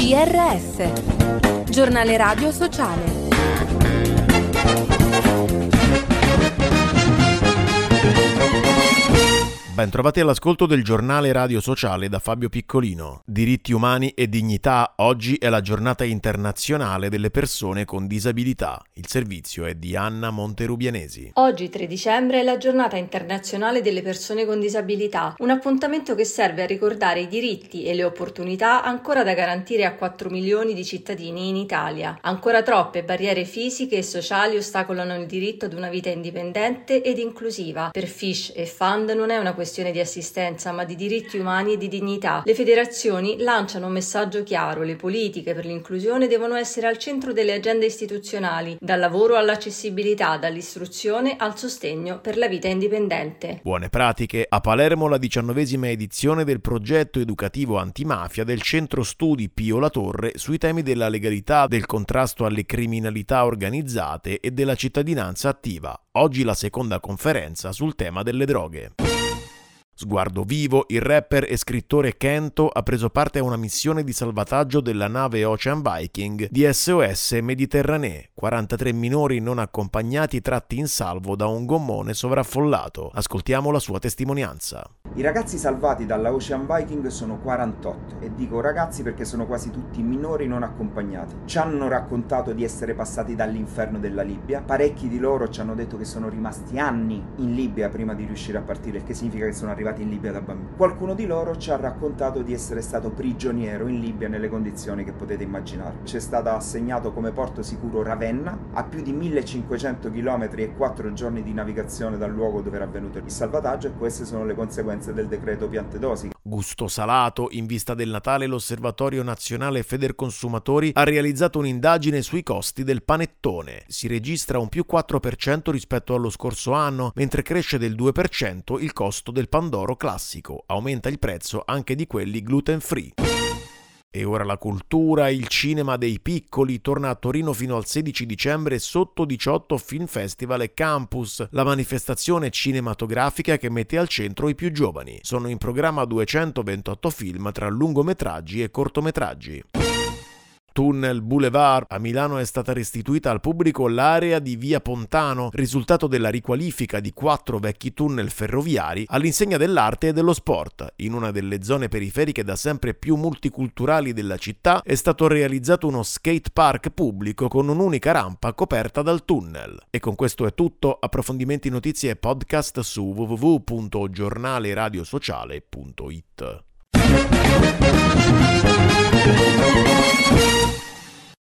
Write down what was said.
GRS, Giornale Radio Sociale. Bentrovati all'ascolto del Giornale Radio Sociale da Fabio Piccolino. Diritti umani e dignità. Oggi è la giornata internazionale delle persone con disabilità. Il servizio è di Anna Monterubianesi. Oggi, 3 dicembre, è la giornata internazionale delle persone con disabilità, un appuntamento che serve a ricordare i diritti e le opportunità ancora da garantire a 4 milioni di cittadini in Italia. Ancora troppe barriere fisiche e sociali ostacolano il diritto ad una vita indipendente ed inclusiva. Per Fish e Fund non è una questione di assistenza, ma di diritti umani e di dignità. Le federazioni lanciano un messaggio chiaro: le politiche per l'inclusione devono essere al centro delle agende istituzionali, dal lavoro all'accessibilità, dall'istruzione al sostegno per la vita indipendente. Buone pratiche. A Palermo la 19ª edizione del progetto educativo antimafia del Centro Studi Pio La Torre sui temi della legalità, del contrasto alle criminalità organizzate e della cittadinanza attiva. Oggi la seconda conferenza sul tema delle droghe. Sguardo vivo, il rapper e scrittore Kento ha preso parte a una missione di salvataggio della nave Ocean Viking di SOS Mediterranee. 43 minori non accompagnati tratti in salvo da un gommone sovraffollato. Ascoltiamo la sua testimonianza. I ragazzi salvati dalla Ocean Viking sono 48 e dico ragazzi perché sono quasi tutti minori non accompagnati. Ci hanno raccontato di essere passati dall'inferno della Libia. Parecchi di loro ci hanno detto che sono rimasti anni in Libia prima di riuscire a partire, il che significa che sono arrivati in Libia da bambini. Qualcuno di loro ci ha raccontato di essere stato prigioniero in Libia nelle condizioni che potete immaginare. Ci è stato assegnato come porto sicuro Ravenna, a più di 1500 km e 4 giorni di navigazione dal luogo dove era avvenuto il salvataggio, e queste sono le conseguenze del decreto Piantedosi. Gusto salato. In vista del Natale l'Osservatorio Nazionale Federconsumatori ha realizzato un'indagine sui costi del panettone. Si registra un più 4% rispetto allo scorso anno, mentre cresce del 2% il costo del pandoro classico. Aumenta il prezzo anche di quelli gluten free. E ora la cultura. Il cinema dei piccoli torna a Torino fino al 16 dicembre sotto 18 Film Festival e Campus, la manifestazione cinematografica che mette al centro i più giovani. Sono in programma 228 film tra lungometraggi e cortometraggi. Tunnel Boulevard. A Milano è stata restituita al pubblico l'area di Via Pontano, risultato della riqualifica di 4 vecchi tunnel ferroviari all'insegna dell'arte e dello sport. In una delle zone periferiche da sempre più multiculturali della città è stato realizzato uno skate park pubblico con un'unica rampa coperta dal tunnel. E con questo è tutto. Approfondimenti, notizie e podcast su www.giornaleradiosociale.it.